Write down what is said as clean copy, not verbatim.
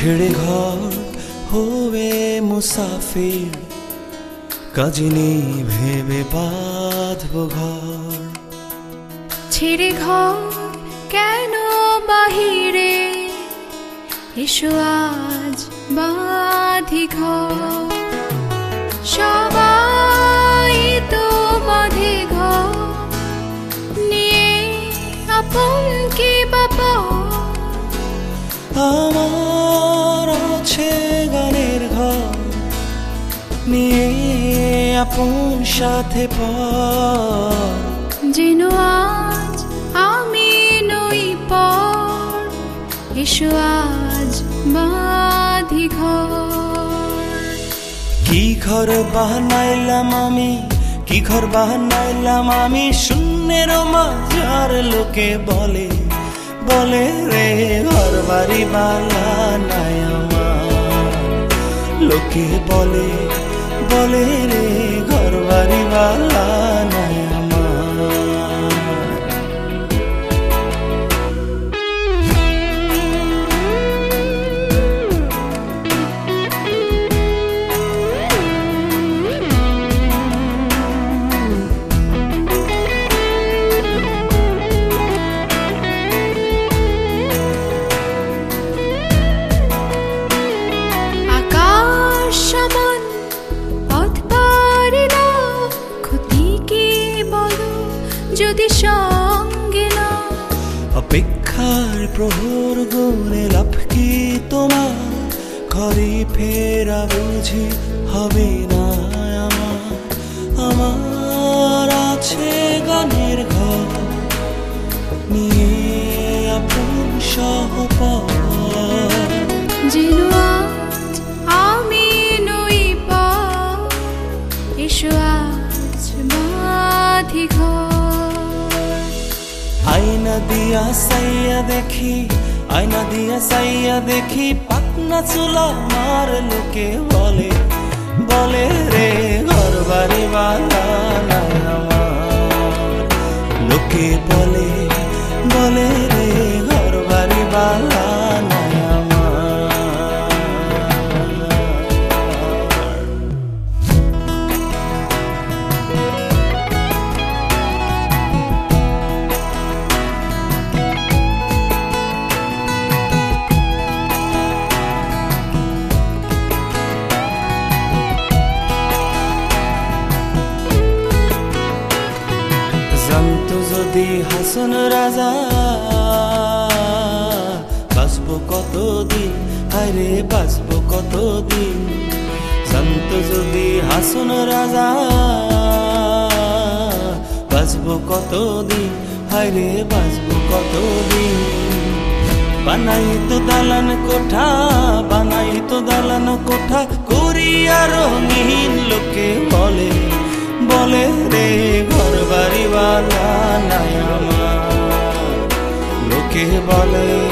ছেড়ে ঘর হয়ে মুসাফির কাজিনী ভেবে বাঁধব ঘর। ছেড়ে ঘর কেন বাহিরে, এসো আজ বাঁধি ঘর। সবাই তো বাঁধে ঘর নিয়ে, আপন কি বাবা। আমার আছে গানের ঘর নিয়ে, আপন সাথে পর। যেন আজ আমি নই পর, এসো আজ বাঁধি ঘর। কি ঘর বানাইলাম আমি, কি ঘর বানাইলাম আমি, শূন্যের মাঝার লোকে বলে বলে রে ঘর বাড়ি বালা নাই আমার। লোকে বলে বলে রে ঘর বাড়ি বালা নাই আমার। যদি সঙ্গে না অপেক্ষার প্রহর গুনে লাভ কি তোমার, ঘরে ফেরা বুঝি হবে না আমার। আমার আছে গানের ঘর নিয়ে, আপন সহপর। যেন আজ আমি নই পর, এসো আজ বাঁধি ঘর। আয়না দিয়া সাইয়া দেখি, আয়না দিয়া সাইয়া দেখি, পাকনা চুলা মার লোকে বলে বলে রে ঘর বাড়ি বালা নাই আমার। লোকে বলে বলে রে ঘর বাড়ি বালা নাই আমার। জানতো যদি হাসন রাজা, বাঁচব কতদিন, আরে বাঁচব কতদিন। জানতো যদি হাসন রাজা, বাঁচব কতদিন, আরে বাঁচব কতদিন। বানাই তো দালান কোঠা, বানাই তো দালান কোঠা করিয়া রঙিন, লোকে বলে বলে রে ঘর বাড়ি বালা নাই আমার। লোকে বলে